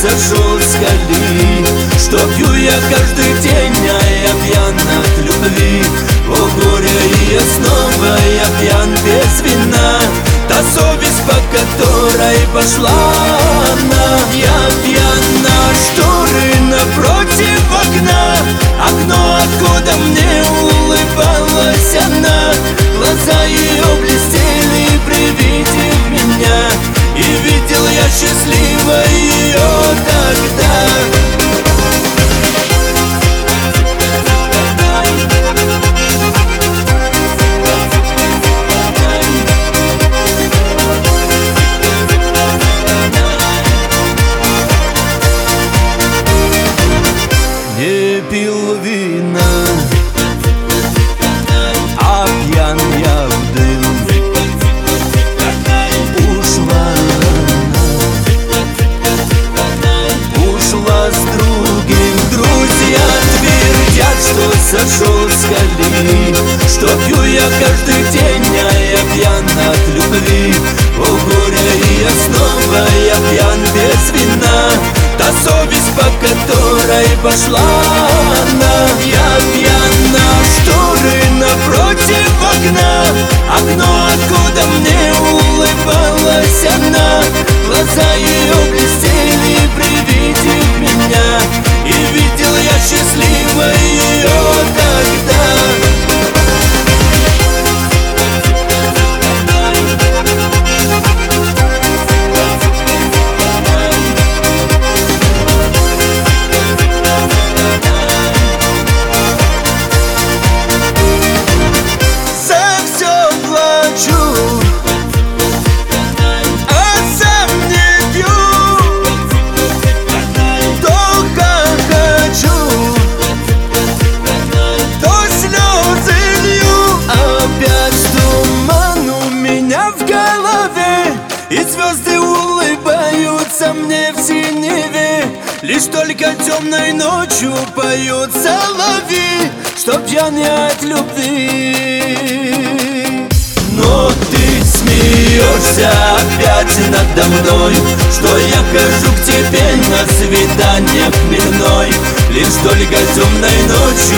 сошел с колеи, что пью я каждый день, а я пьян от любви. О горе, и снова я пьян без вина. Та совесть, по которой пошла она. Я пьян на шторы напротив окна, окно, откуда мне улыбалась она. Глаза ее блестели при виде меня, и видел я счастливо ее тогда. Не пил вина, а пьян я в дым. Ушла с другим. Друзья твердят, что сошел с колеи, что пью я каждый день, а я пьян от любви. О горе, и снова я пьян без вина. Та совесть, по которой пошла она. Я пьян на шторы напротив окна, окно, откуда мне улыбалась она. Глаза ее блестели при виде меня, и видел я счастливо ее тогда. И звезды улыбаются мне в синеве, лишь только темной ночью поют соловьи, что пьян я от любви. Но ты смеешься опять надо мной, что я хожу к тебе на свидание хмельной, лишь только темной ночью